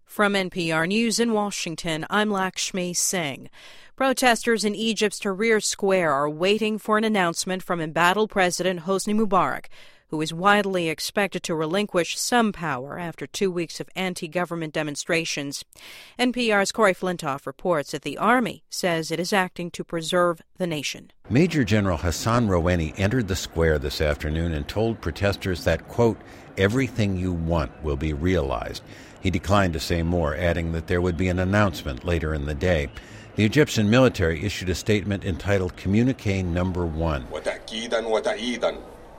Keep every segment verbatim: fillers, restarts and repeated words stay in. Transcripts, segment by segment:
From N P R News in Washington, I'm Lakshmi Singh. Protesters in Egypt's Tahrir Square are waiting for an announcement from embattled President Hosni Mubarak, who is widely expected to relinquish some power after two weeks of anti-government demonstrations. N P R's Corey Flintoff reports that the army says it is acting to preserve the nation. Major General Hassan Rouhani entered the square this afternoon and told protesters that, quote, everything you want will be realized. He declined to say more, adding that there would be an announcement later in the day. The Egyptian military issued a statement entitled Communique Number One. The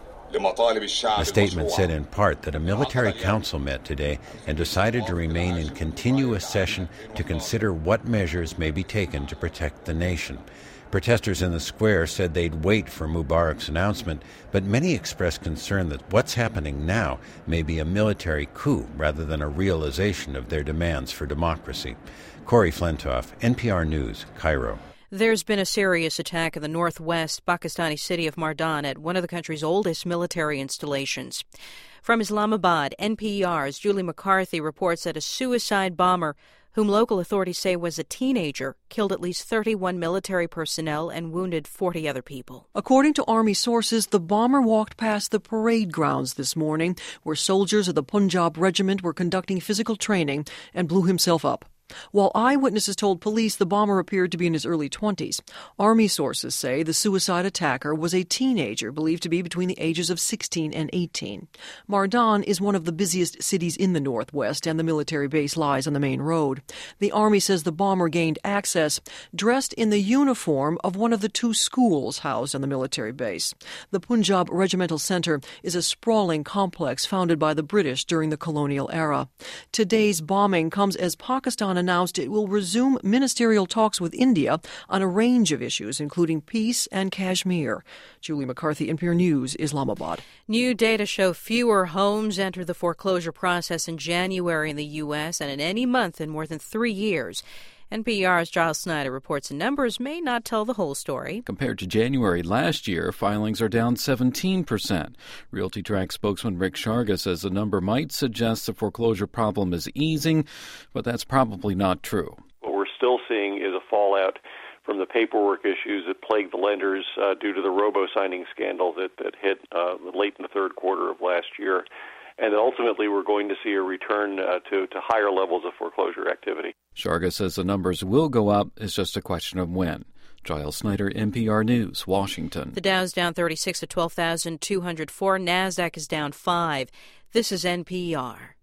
statement said in part that a military council met today and decided to remain in continuous session to consider what measures may be taken to protect the nation. Protesters in the square said they'd wait for Mubarak's announcement, but many expressed concern that what's happening now may be a military coup rather than a realization of their demands for democracy. Corey Flintoff, N P R News, Cairo. There's been a serious attack in the northwest Pakistani city of Mardan at one of the country's oldest military installations. From Islamabad, N P R's Julie McCarthy reports that a suicide bomber, whom local authorities say was a teenager, killed at least thirty-one military personnel and wounded forty other people. According to Army sources, the bomber walked past the parade grounds this morning, where soldiers of the Punjab Regiment were conducting physical training, and blew himself up. While eyewitnesses told police the bomber appeared to be in his early twenties, Army sources say the suicide attacker was a teenager believed to be between the ages of sixteen and eighteen. Mardan is one of the busiest cities in the northwest, and the military base lies on the main road. The Army says the bomber gained access dressed in the uniform of one of the two schools housed on the military base. The Punjab Regimental Centre is a sprawling complex founded by the British during the colonial era. Today's bombing comes as Pakistan announced it will resume ministerial talks with India on a range of issues, including peace and Kashmir. Julie McCarthy, N P R News, Islamabad. New data show fewer homes enter the foreclosure process in January in the U S and in any month in more than three years. N P R's Giles Snyder reports the numbers may not tell the whole story. Compared to January last year, filings are down seventeen percent. RealtyTrack spokesman Rick Sharga says the number might suggest the foreclosure problem is easing, but that's probably not true. What we're still seeing is a fallout from the paperwork issues that plagued the lenders uh, due to the robo-signing scandal that, that hit uh, late in the third quarter of last year. And ultimately, we're going to see a return uh, to, to higher levels of foreclosure activity. Sharga says the numbers will go up. It's just a question of when. Giles Snyder, N P R News, Washington. The Dow's down thirty-six at twelve thousand two hundred four. NASDAQ is down five. This is N P R.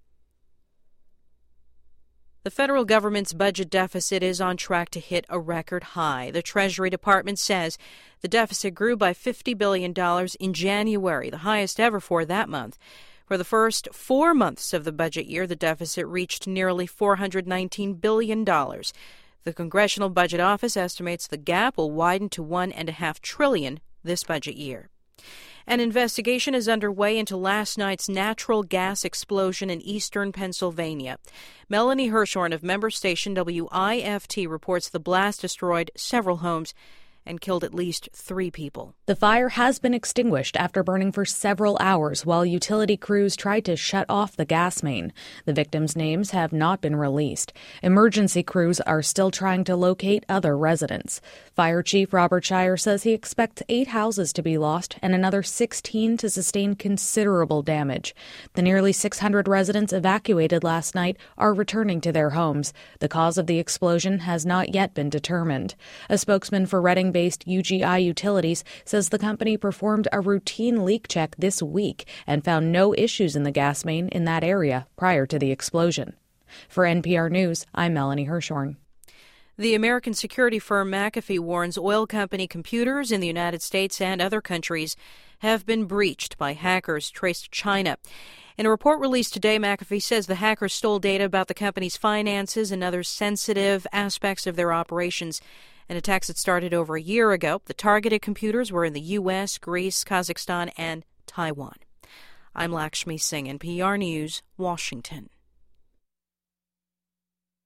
The federal government's budget deficit is on track to hit a record high. The Treasury Department says the deficit grew by fifty billion dollars in January, the highest ever for that month. For the first four months of the budget year, the deficit reached nearly four hundred nineteen billion dollars. The Congressional Budget Office estimates the gap will widen to one point five trillion dollars this budget year. An investigation is underway into last night's natural gas explosion in eastern Pennsylvania. Melanie Hirschhorn of member station W I F T reports the blast destroyed several homes and killed at least three people. The fire has been extinguished after burning for several hours while utility crews tried to shut off the gas main. The victims' names have not been released. Emergency crews are still trying to locate other residents. Fire Chief Robert Shire says he expects eight houses to be lost and another sixteen to sustain considerable damage. The nearly six hundred residents evacuated last night are returning to their homes. The cause of the explosion has not yet been determined. A spokesman for Reading based U G I Utilities says the company performed a routine leak check this week and found no issues in the gas main in that area prior to the explosion. For N P R News, I'm Melanie Hirschhorn. The American security firm McAfee warns oil company computers in the United States and other countries have been breached by hackers traced to China. In a report released today, McAfee says the hackers stole data about the company's finances and other sensitive aspects of their operations. An attack that started over a year ago. The targeted computers were in the U S, Greece, Kazakhstan, and Taiwan. I'm Lakshmi Singh, N P R News, Washington.